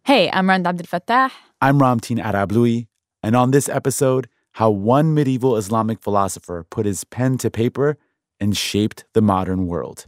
Hey, I'm Rand Abdel Fattah. I'm Ramteen Arablouei, and on this episode, how one medieval Islamic philosopher put his pen to paper and shaped the modern world.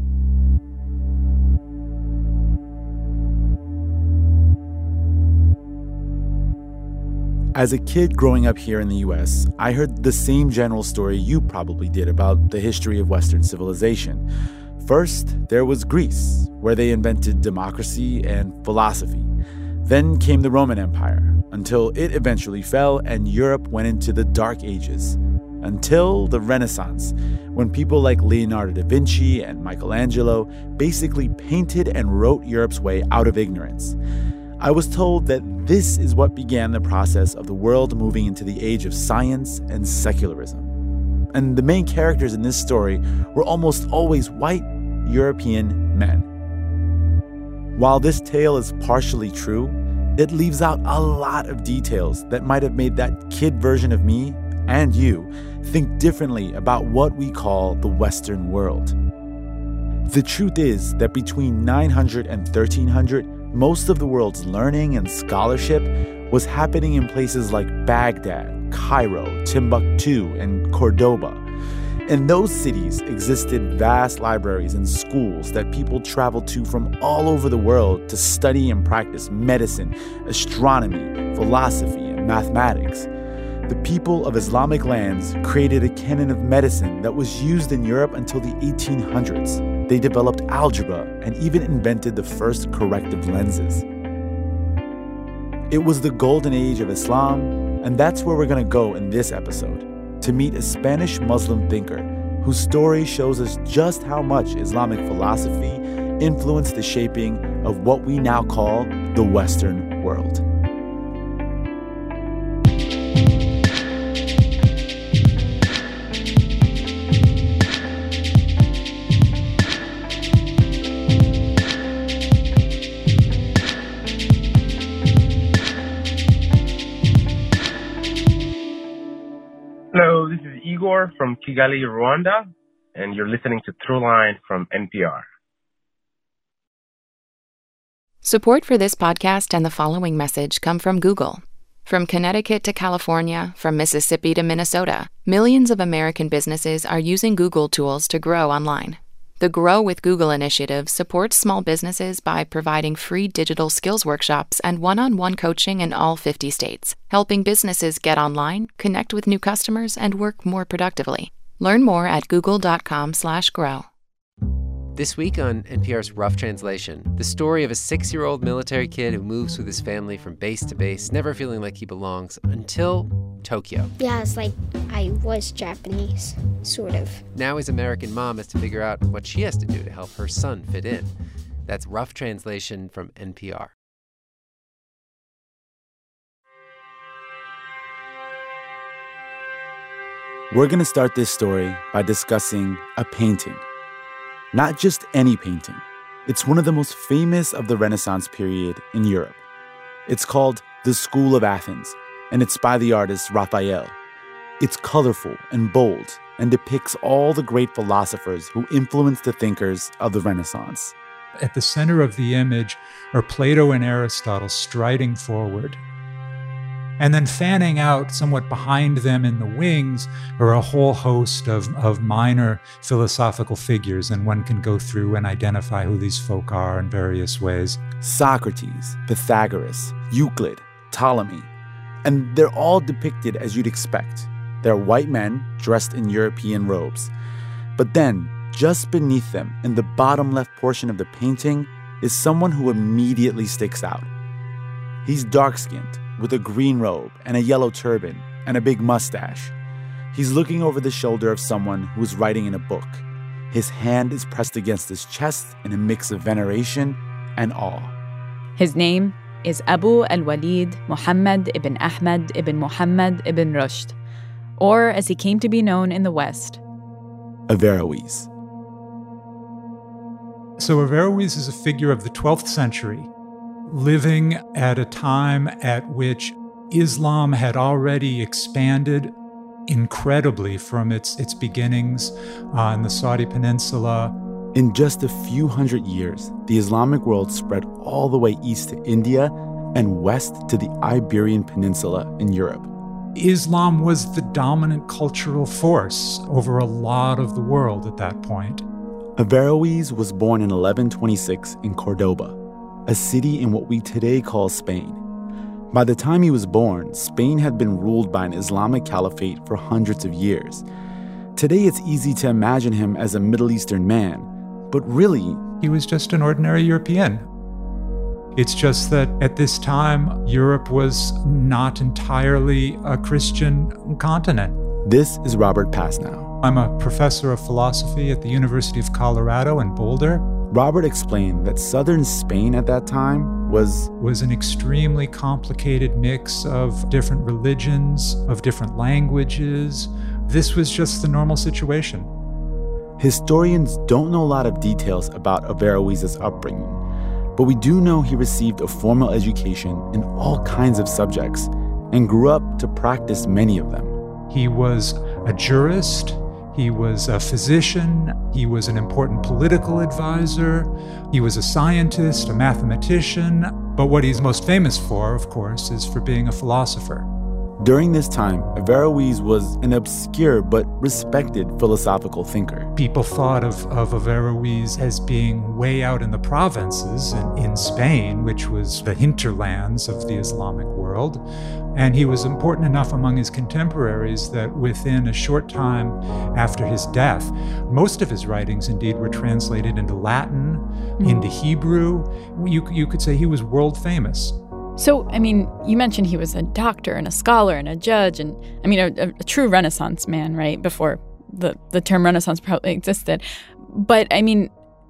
As a kid growing up here in the U.S., I heard the same general story you probably did about the history of Western civilization. First, there was Greece, where they invented democracy and philosophy. Then came the Roman Empire, until it eventually fell and Europe went into the Dark Ages. Until the Renaissance, when people like Leonardo da Vinci and Michelangelo basically painted and wrote Europe's way out of ignorance. I was told that this is what began the process of the world moving into the age of science and secularism. And the main characters in this story were almost always white European men. While this tale is partially true, it leaves out a lot of details that might have made that kid version of me and you think differently about what we call the Western world. The truth is that between 900 and 1300, most of the world's learning and scholarship was happening in places like Baghdad, Cairo, Timbuktu, and Cordoba. In those cities existed vast libraries and schools that people traveled to from all over the world to study and practice medicine, astronomy, philosophy, and mathematics. The people of Islamic lands created a canon of medicine that was used in Europe until the 1800s. They developed algebra and even invented the first corrective lenses. It was the golden age of Islam, and that's where we're going to go in this episode, to meet a Spanish Muslim thinker whose story shows us just how much Islamic philosophy influenced the shaping of what we now call the Western world. Hello, this is Igor from Kigali, Rwanda, and you're listening to Throughline from NPR. Support for this podcast and the following message come from Google. From Connecticut to California, from Mississippi to Minnesota, millions of American businesses are using Google tools to grow online. The Grow with Google initiative supports small businesses by providing free digital skills workshops and one-on-one coaching in all 50 states, helping businesses get online, connect with new customers, and work more productively. Learn more at google.com/grow. This week on NPR's Rough Translation, the story of a 6-year-old military kid who moves with his family from base to base, never feeling like he belongs, until Tokyo. Yeah, it's like I was Japanese, sort of. Now his American mom has to figure out what she has to do to help her son fit in. That's Rough Translation from NPR. We're going to start this story by discussing a painting. Not just any painting. It's one of the most famous of the Renaissance period in Europe. It's called The School of Athens, and it's by the artist Raphael. It's colorful and bold and depicts all the great philosophers who influenced the thinkers of the Renaissance. At the center of the image are Plato and Aristotle striding forward. And then fanning out somewhat behind them in the wings are a whole host of minor philosophical figures, and one can go through and identify who these folk are in various ways. Socrates, Pythagoras, Euclid, Ptolemy. And they're all depicted as you'd expect. They're white men dressed in European robes. But then, just beneath them, in the bottom left portion of the painting, is someone who immediately sticks out. He's dark-skinned, with a green robe and a yellow turban and a big mustache. He's looking over the shoulder of someone who's writing in a book. His hand is pressed against his chest in a mix of veneration and awe. His name is Abu al-Walid Muhammad ibn Ahmad ibn Muhammad ibn Rushd, or as he came to be known in the West, Averroes. So Averroes is a figure of the 12th century, living at a time at which Islam had already expanded incredibly from its beginnings in the Saudi Peninsula. In just a few hundred years, the Islamic world spread all the way east to India and west to the Iberian Peninsula in Europe. Islam was the dominant cultural force over a lot of the world at that point. Averroes was born in 1126 in Cordoba, a city in what we today call Spain. By the time he was born, Spain had been ruled by an Islamic caliphate for hundreds of years. Today, it's easy to imagine him as a Middle Eastern man, but really, he was just an ordinary European. It's just that at this time, Europe was not entirely a Christian continent. This is Robert Pasnow. I'm a professor of philosophy at the University of Colorado in Boulder. Robert explained that southern Spain at that time was an extremely complicated mix of different religions, of different languages. This was just the normal situation. Historians don't know a lot of details about Averroes' upbringing, but we do know he received a formal education in all kinds of subjects and grew up to practice many of them. He was a jurist, he was a physician, he was an important political advisor, he was a scientist, a mathematician, but what he's most famous for, of course, is for being a philosopher. During this time, Averroes was an obscure but respected philosophical thinker. People thought of Averroes as being way out in the provinces in Spain, which was the hinterlands of the Islamic world. And he was important enough among his contemporaries that within a short time after his death, most of his writings indeed were translated into Latin, into Hebrew. You could say he was world famous. So, I mean, you mentioned he was a doctor and a scholar and a judge and, I mean, a true Renaissance man, right, before the term Renaissance probably existed. But, I mean,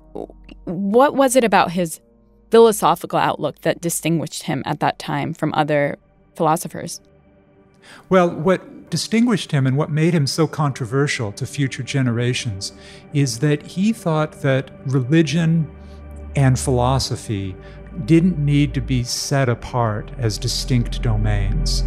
what was it about his philosophical outlook that distinguished him at that time from other philosophers? Well, what distinguished him and what made him so controversial to future generations is that he thought that religion and philosophy didn't need to be set apart as distinct domains.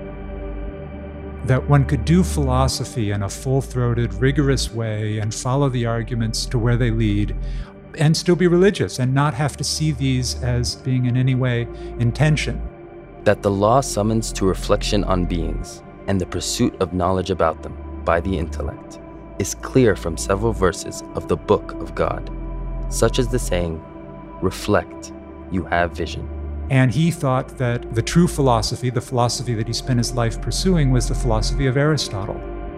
That one could do philosophy in a full-throated, rigorous way and follow the arguments to where they lead and still be religious and not have to see these as being in any way in tension. That the law summons to reflection on beings and the pursuit of knowledge about them by the intellect is clear from several verses of the Book of God, such as the saying, "Reflect, you have vision." And he thought that the true philosophy, the philosophy that he spent his life pursuing, was the philosophy of Aristotle.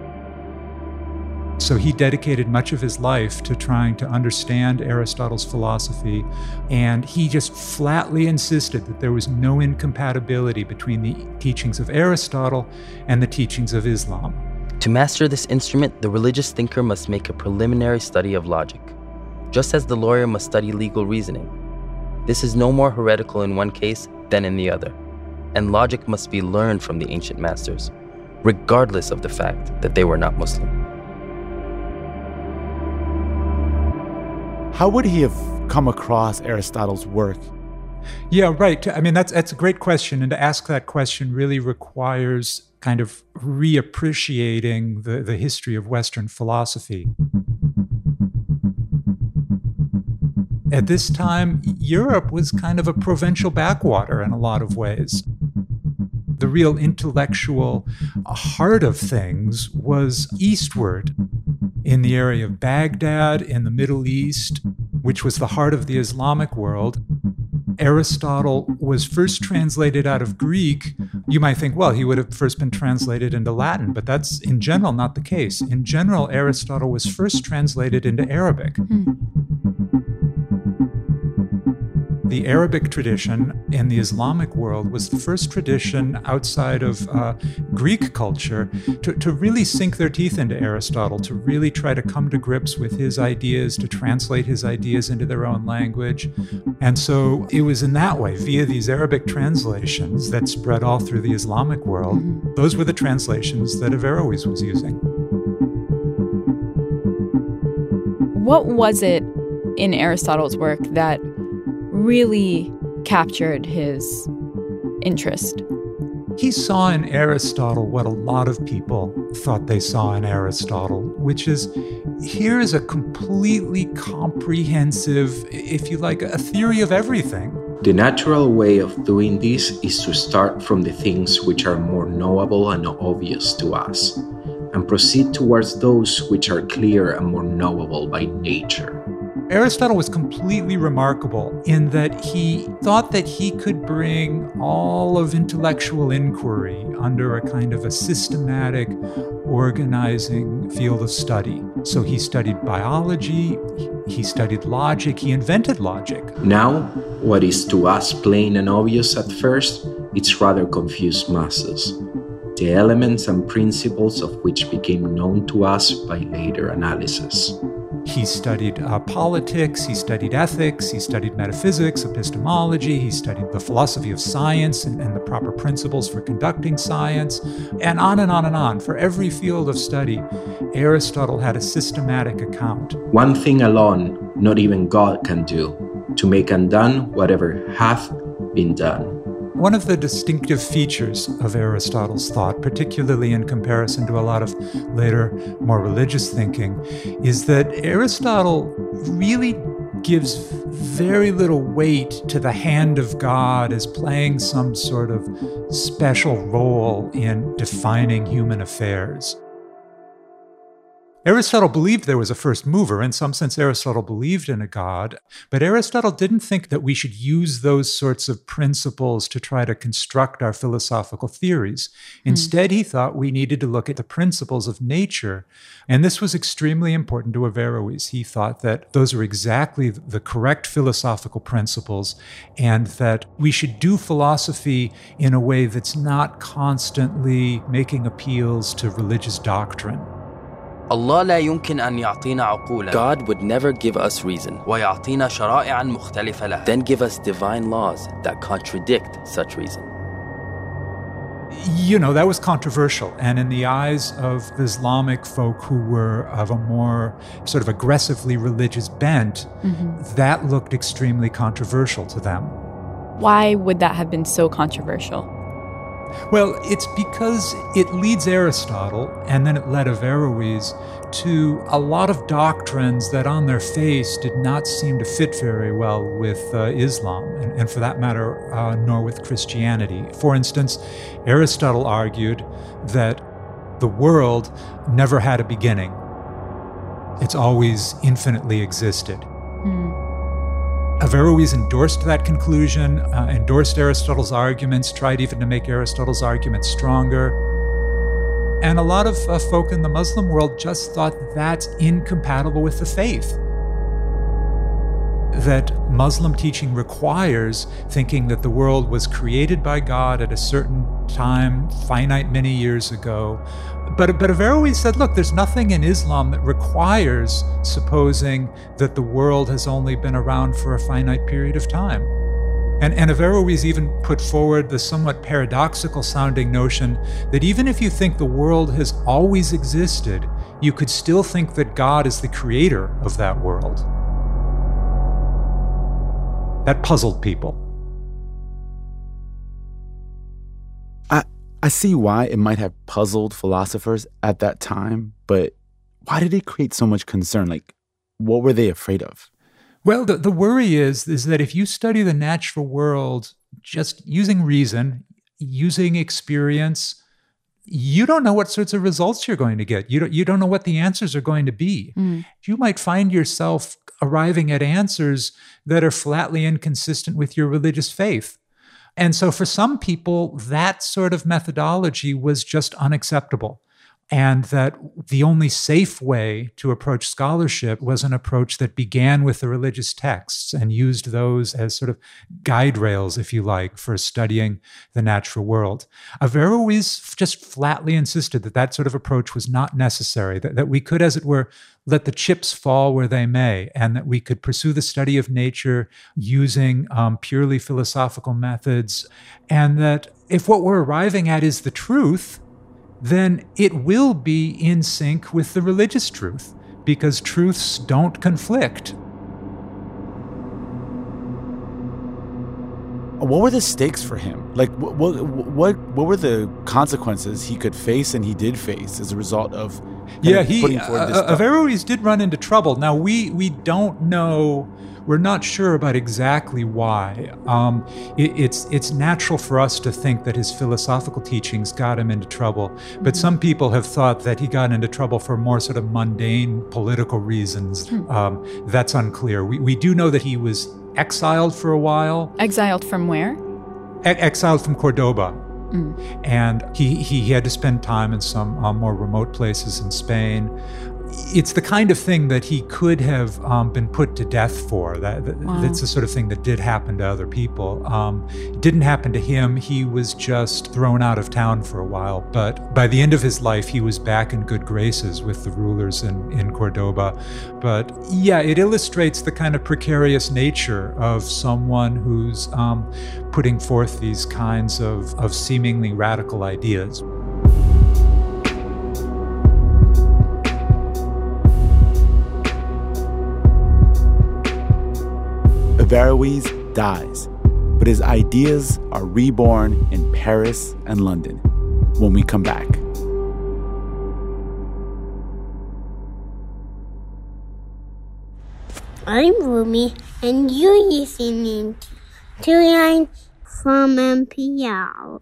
So he dedicated much of his life to trying to understand Aristotle's philosophy, and he just flatly insisted that there was no incompatibility between the teachings of Aristotle and the teachings of Islam. To master this instrument, the religious thinker must make a preliminary study of logic, just as the lawyer must study legal reasoning. This is no more heretical in one case than in the other, and logic must be learned from the ancient masters, regardless of the fact that they were not Muslim. How would he have come across Aristotle's work? Yeah, right. I mean, that's a great question, and to ask that question really requires kind of reappreciating the history of Western philosophy. At this time, Europe was kind of a provincial backwater in a lot of ways. The real intellectual heart of things was eastward, in the area of Baghdad, in the Middle East, which was the heart of the Islamic world. Aristotle was first translated out of Greek. You might think, well, he would have first been translated into Latin, but that's in general not the case. In general, Aristotle was first translated into Arabic. The Arabic tradition in the Islamic world was the first tradition outside of Greek culture to really sink their teeth into Aristotle, to really try to come to grips with his ideas, to translate his ideas into their own language. And so it was in that way, via these Arabic translations that spread all through the Islamic world. Those were the translations that Averroes was using. What was it in Aristotle's work that really captured his interest? He saw in Aristotle what a lot of people thought they saw in Aristotle, which is, here is a completely comprehensive, if you like, a theory of everything. The natural way of doing this is to start from the things which are more knowable and obvious to us, and proceed towards those which are clear and more knowable by nature. Aristotle was completely remarkable in that he thought that he could bring all of intellectual inquiry under a kind of a systematic, organizing field of study. So he studied biology, he studied logic, he invented logic. Now, what is to us plain and obvious at first, it's rather confused masses. The elements and principles of which became known to us by later analysis. He studied politics, he studied ethics, he studied metaphysics, epistemology, he studied the philosophy of science and the proper principles for conducting science, and on and on and on. For every field of study, Aristotle had a systematic account. One thing alone, not even God can do, to make undone whatever hath been done. One of the distinctive features of Aristotle's thought, particularly in comparison to a lot of later, more religious thinking, is that Aristotle really gives very little weight to the hand of God as playing some sort of special role in defining human affairs. Aristotle believed there was a first mover. In some sense, Aristotle believed in a God, but Aristotle didn't think that we should use those sorts of principles to try to construct our philosophical theories. Instead, he thought we needed to look at the principles of nature, and this was extremely important to Averroes. He thought that those are exactly the correct philosophical principles, and that we should do philosophy in a way that's not constantly making appeals to religious doctrine. Allah لا يمكن أن يعطينا عقولا. God would never give us reason. ويعطينا شرائع مختلفة له. Then give us divine laws that contradict such reason. You know, that was controversial. And in the eyes of Islamic folk who were of a more sort of aggressively religious bent, that looked extremely controversial to them. Why would that have been so controversial? Well, it's because it leads Aristotle, and then it led Averroes, to a lot of doctrines that on their face did not seem to fit very well with Islam, and for that matter, nor with Christianity. For instance, Aristotle argued that the world never had a beginning. It's always infinitely existed. Averroes endorsed that conclusion, endorsed Aristotle's arguments, tried even to make Aristotle's arguments stronger. And a lot of folk in the Muslim world just thought that's incompatible with the faith. That Muslim teaching requires thinking that the world was created by God at a certain time, finite many years ago. But Averroes said, look, there's nothing in Islam that requires supposing that the world has only been around for a finite period of time. And Averroes even put forward the somewhat paradoxical sounding notion that even if you think the world has always existed, you could still think that God is the creator of that world. That puzzled people. I see why it might have puzzled philosophers at that time, but why did it create so much concern? Like, what were they afraid of? Well, the worry is that if you study the natural world just using reason, using experience, you don't know what sorts of results you're going to get. You don't know what the answers are going to be. You might find yourself arriving at answers that are flatly inconsistent with your religious faith. And so for some people, that sort of methodology was just unacceptable. And that the only safe way to approach scholarship was an approach that began with the religious texts and used those as sort of guide rails, if you like, for studying the natural world. Averroes just flatly insisted that that sort of approach was not necessary, that we could, as it were, let the chips fall where they may, and that we could pursue the study of nature using purely philosophical methods, and that if what we're arriving at is the truth, then it will be in sync with the religious truth, because truths don't conflict. What were the stakes for him? Like, what were the consequences he could face and he did face as a result of putting forward this stuff? Averroes did run into trouble. Now, we don't know we're not sure about exactly why. It's natural for us to think that his philosophical teachings got him into trouble, but some people have thought that he got into trouble for more sort of mundane political reasons. That's unclear. We do know that he was exiled for a while. Exiled from where? Exiled from Cordoba. And he had to spend time in some more remote places in Spain. It's the kind of thing that he could have been put to death for. That's the sort of thing that did happen to other people. It didn't happen to him. He was just thrown out of town for a while. But by the end of his life, he was back in good graces with the rulers in Cordoba. But yeah, it illustrates the kind of precarious nature of someone who's putting forth these kinds of seemingly radical ideas. Averroes dies, but his ideas are reborn in Paris and London when we come back. I'm Rumi, and you're listening to Line from NPR.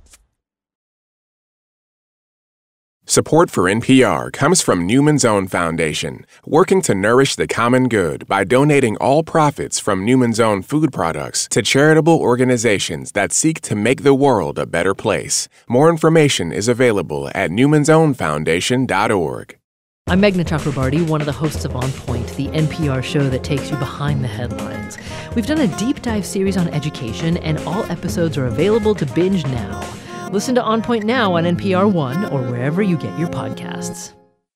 Support for NPR comes from Newman's Own Foundation, working to nourish the common good by donating all profits from Newman's Own food products to charitable organizations that seek to make the world a better place. More information is available at newmansownfoundation.org. I'm Meghna Chakrabarty, one of the hosts of On Point, the NPR show that takes you behind the headlines. We've done a deep dive series on education, and all episodes are available to binge now. Listen to On Point now on NPR One or wherever you get your podcasts.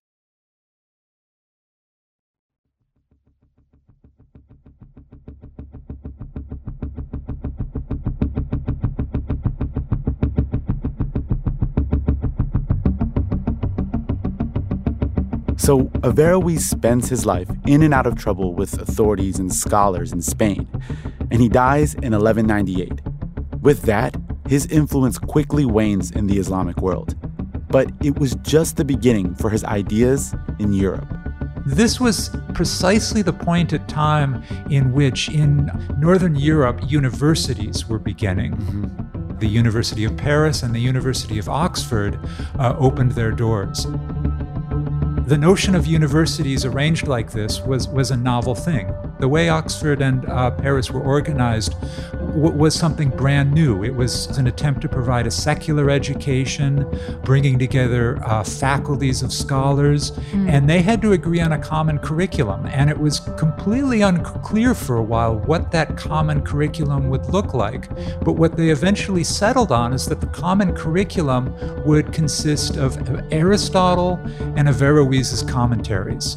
So Averroes spends his life in and out of trouble with authorities and scholars in Spain, and he dies in 1198. With that, his influence quickly wanes in the Islamic world. But it was just the beginning for his ideas in Europe. This was precisely the point at time in which in Northern Europe, universities were beginning. The University of Paris and the University of Oxford opened their doors. The notion of universities arranged like this was a novel thing. The way Oxford and Paris were organized was something brand new. It was an attempt to provide a secular education, bringing together faculties of scholars, and they had to agree on a common curriculum. And it was completely unclear for a while what that common curriculum would look like. But what they eventually settled on is that the common curriculum would consist of Aristotle and Averroes' commentaries.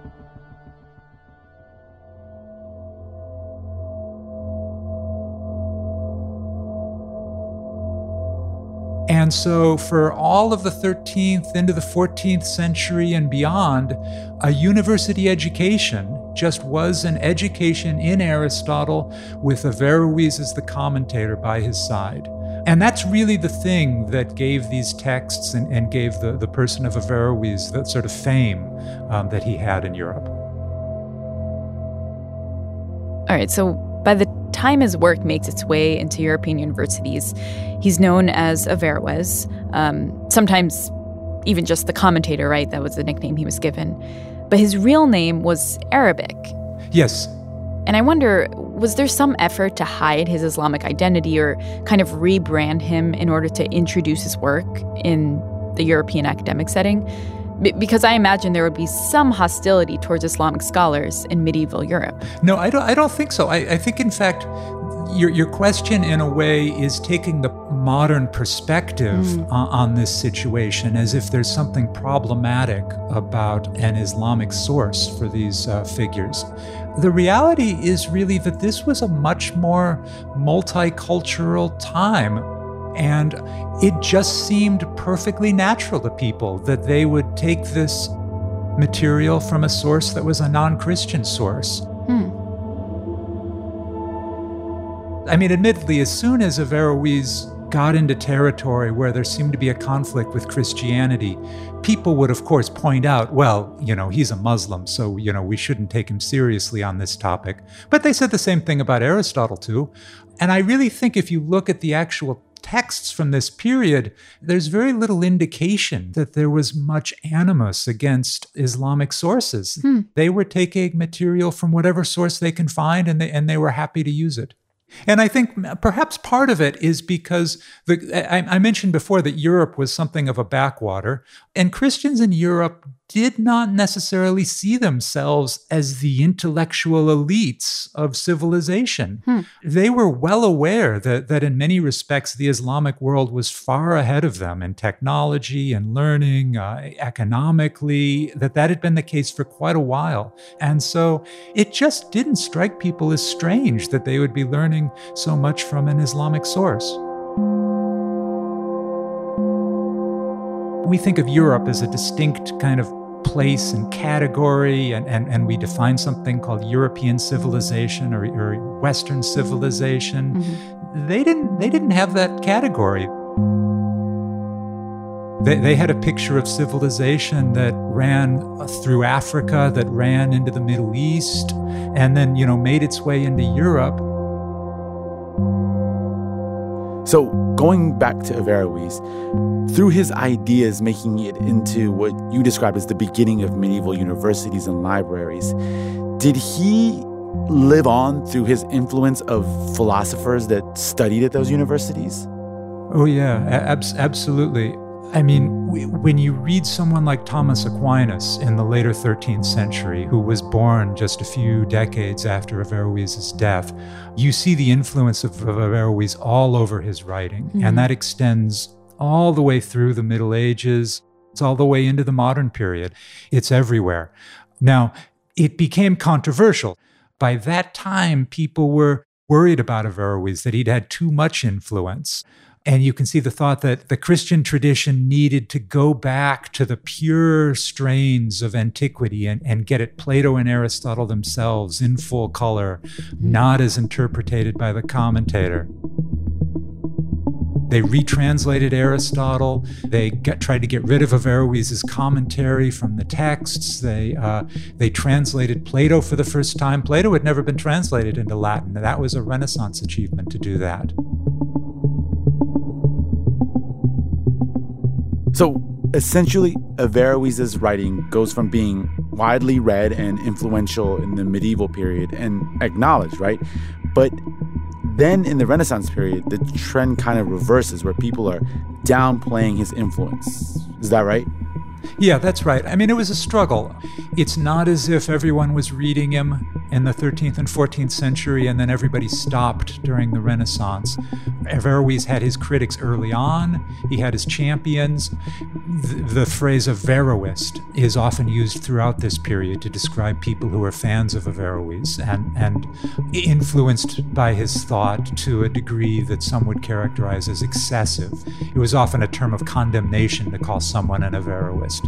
And so for all of the 13th into the 14th century and beyond, a university education just was an education in Aristotle with Averroes as the commentator by his side. And that's really the thing that gave these texts and gave the person of Averroes that sort of fame that he had in Europe. All right, so by the time his work makes its way into European universities, he's known as Averroes, sometimes even just the commentator, right? That was the nickname he was given. But his real name was Arabic. Yes. And I wonder, was there some effort to hide his Islamic identity or kind of rebrand him in order to introduce his work in the European academic setting? Because I imagine there would be some hostility towards Islamic scholars in medieval Europe. No, I don't think so. I think, in fact, your question, in a way, is taking the modern perspective on this situation as if there's something problematic about an Islamic source for these figures. The reality is really that this was a much more multicultural time. And it just seemed perfectly natural to people that they would take this material from a source that was a non-Christian source. I mean, admittedly, as soon as Averroes got into territory where there seemed to be a conflict with Christianity, people would, of course, point out, well, he's a Muslim, so, we shouldn't take him seriously on this topic. But they said the same thing about Aristotle, too. And I really think if you look at the actual texts from this period, there's very little indication that there was much animus against Islamic sources. They were taking material from whatever source they can find, and they were happy to use it. And I think perhaps part of it is because I mentioned before that Europe was something of a backwater, and Christians in Europe did not necessarily see themselves as the intellectual elites of civilization. They were well aware that in many respects the Islamic world was far ahead of them in technology and learning, economically, that had been the case for quite a while. And so it just didn't strike people as strange that they would be learning so much from an Islamic source. We think of Europe as a distinct kind of place and category, and we define something called European civilization or Western civilization. They didn't have that category. They had a picture of civilization that ran through Africa, that ran into the Middle East, and then, made its way into Europe. So going back to Averroes, through his ideas making it into what you described as the beginning of medieval universities and libraries, did he live on through his influence of philosophers that studied at those universities? Oh, yeah, absolutely. I mean, when you read someone like Thomas Aquinas in the later 13th century, who was born just a few decades after Averroes' death, you see the influence of Averroes all over his writing. And that extends all the way through the Middle Ages. It's all the way into the modern period. It's everywhere. Now, it became controversial. By that time, people were worried about Averroes, that he'd had too much influence. And you can see the thought that the Christian tradition needed to go back to the pure strains of antiquity and get at Plato and Aristotle themselves in full color, not as interpreted by the commentator. They retranslated Aristotle. They tried to get rid of Averroes' commentary from the texts. They translated Plato for the first time. Plato had never been translated into Latin. That was a Renaissance achievement to do that. So essentially, Averroes' writing goes from being widely read and influential in the medieval period and acknowledged, right? But then in the Renaissance period, the trend kind of reverses where people are downplaying his influence. Is that right? Yeah, that's right. I mean, it was a struggle. It's not as if everyone was reading him in the 13th and 14th century and then everybody stopped during the Renaissance. Averroes had his critics early on. He had his champions. The phrase Averroist is often used throughout this period to describe people who are fans of Averroes and influenced by his thought to a degree that some would characterize as excessive. It was often a term of condemnation to call someone an Averroist.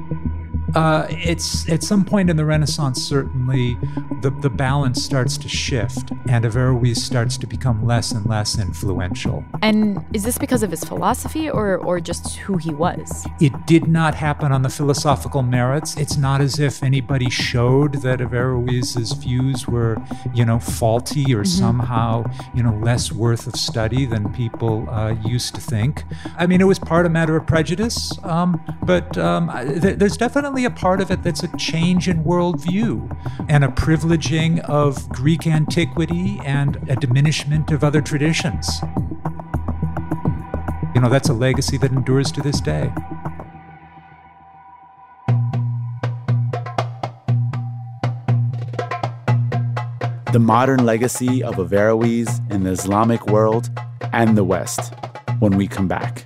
It's at some point in the Renaissance, certainly, the balance starts to shift, and Averroes starts to become less and less influential. And is this because of his philosophy or just who he was? It did not happen on the philosophical merits. It's not as if anybody showed that Averroes' views were, faulty or somehow, less worth of study than people used to think. I mean, it was part a matter of prejudice, but there's definitely a part of it that's a change in worldview and a privileging of Greek antiquity and a diminishment of other traditions. That's a legacy that endures to this day. The modern legacy of Averroes in the Islamic world and the West, when we come back.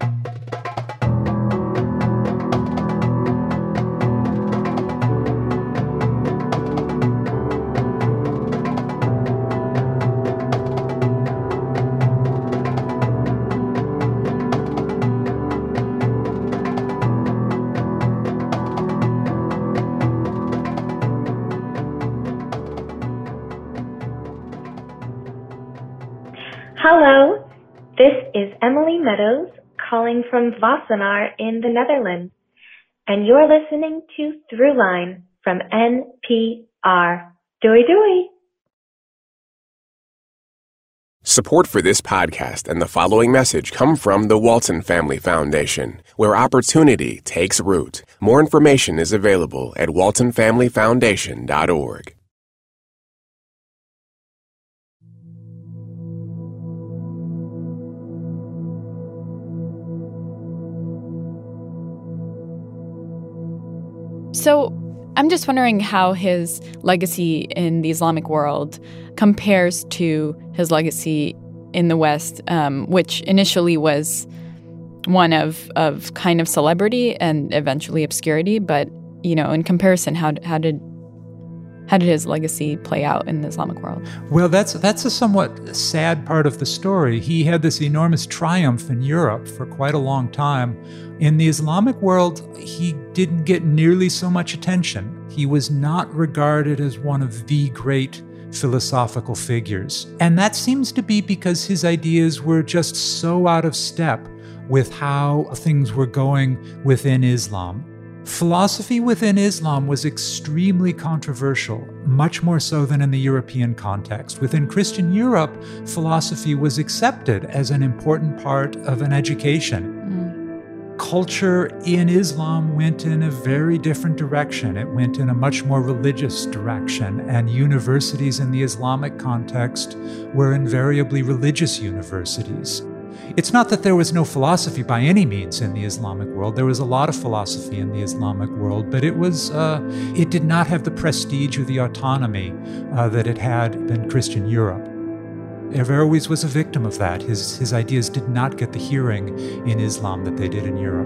Hello, this is Emily Meadows calling from Wassenaar in the Netherlands, and you're listening to Throughline from NPR. Doei doei! Support for this podcast and the following message come from the Walton Family Foundation, where opportunity takes root. More information is available at waltonfamilyfoundation.org. So I'm just wondering how his legacy in the Islamic world compares to his legacy in the West, which initially was one of kind of celebrity and eventually obscurity. But, you know, in comparison, how did his legacy play out in the Islamic world? Well, that's a somewhat sad part of the story. He had this enormous triumph in Europe for quite a long time. In the Islamic world, he didn't get nearly so much attention. He was not regarded as one of the great philosophical figures. And that seems to be because his ideas were just so out of step with how things were going within Islam. Philosophy within Islam was extremely controversial, much more so than in the European context. Within Christian Europe, philosophy was accepted as an important part of an education. Culture in Islam went in a very different direction. It went in a much more religious direction, and universities in the Islamic context were invariably religious universities. It's not that there was no philosophy by any means in the Islamic world. There was a lot of philosophy in the Islamic world, but it did not have the prestige or the autonomy that it had in Christian Europe. Averroes was a victim of that. His ideas did not get the hearing in Islam that they did in Europe.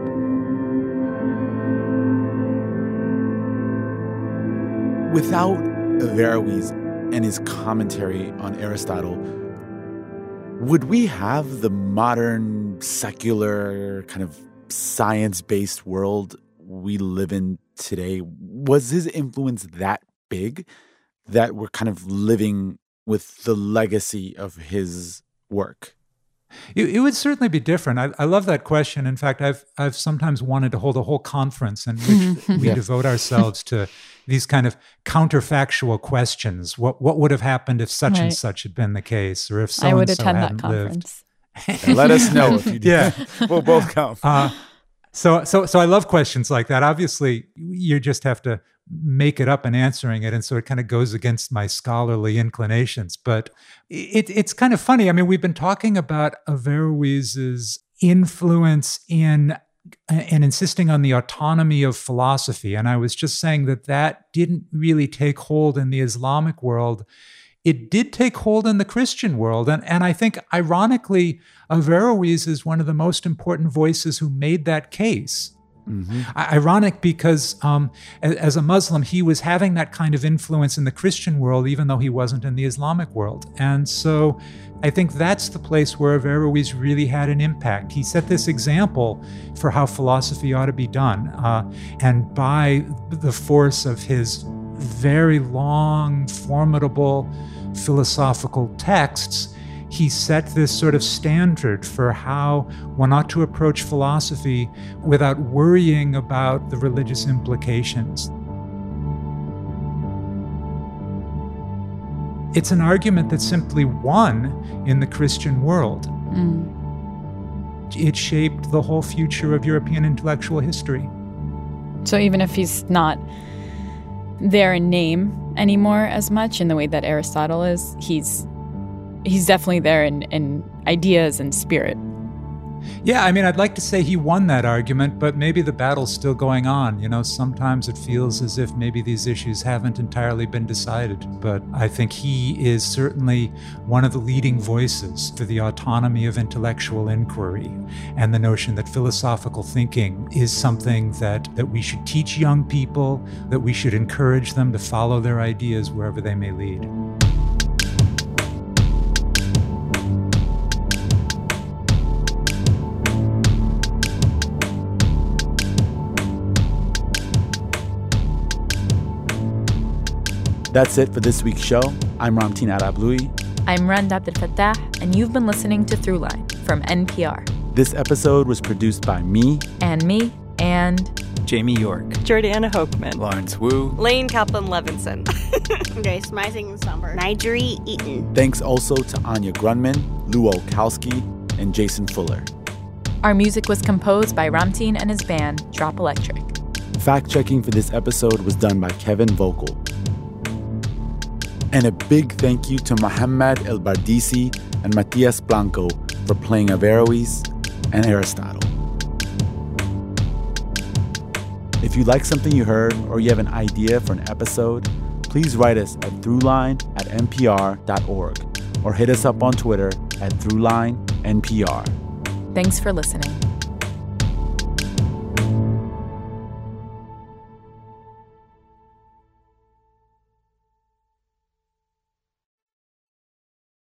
Without Averroes and his commentary on Aristotle, would we have the modern, secular, kind of science-based world we live in today? Was his influence that big that we're kind of living with the legacy of his work? It would certainly be different. I love that question. In fact, I've sometimes wanted to hold a whole conference in which we devote ourselves to these kind of counterfactual questions. What would have happened if such and such had been the case, or if so I would and so attend hadn't that conference. And let us know if you do. Yeah, we'll both come. So I love questions like that. Obviously, you just have to make it up in answering it, and so it kind of goes against my scholarly inclinations. But it's kind of funny. I mean, we've been talking about Averroes's influence in and insisting on the autonomy of philosophy, and I was just saying that didn't really take hold in the Islamic world. It did take hold in the Christian world, and I think, ironically, Averroes is one of the most important voices who made that case. Mm-hmm. Ironic because as a Muslim, he was having that kind of influence in the Christian world, even though he wasn't in the Islamic world. And so I think that's the place where Averroes really had an impact. He set this example for how philosophy ought to be done. And by the force of his very long, formidable philosophical texts, he set this sort of standard for how one ought to approach philosophy without worrying about the religious implications. It's an argument that simply won in the Christian world. It shaped the whole future of European intellectual history. So even if he's not there in name anymore as much in the way that Aristotle is, he's definitely there in ideas and spirit. Yeah, I mean, I'd like to say he won that argument, but maybe the battle's still going on. You know, sometimes it feels as if maybe these issues haven't entirely been decided. But I think he is certainly one of the leading voices for the autonomy of intellectual inquiry and the notion that philosophical thinking is something that we should teach young people, that we should encourage them to follow their ideas wherever they may lead. That's it for this week's show. I'm Ramtin Arablouei. I'm Rand Abdel Fattah, and you've been listening to Throughline from NPR. This episode was produced by me. And me. And Jamie York. Jordana Hochman. Lawrence Wu. Lane Kaplan-Levinson. Grace Meising-Summer. Nigeri Eaton. Thanks also to Anya Grunman, Lou Olkowski, and Jason Fuller. Our music was composed by Ramtin and his band, Drop Electric. Fact-checking for this episode was done by Kevin Vogel. And a big thank you to Mohammad El Bardisi and Matias Blanco for playing Averroes and Aristotle. If you like something you heard or you have an idea for an episode, please write us at throughline@npr.org or hit us up on Twitter at throughlinenpr. Thanks for listening.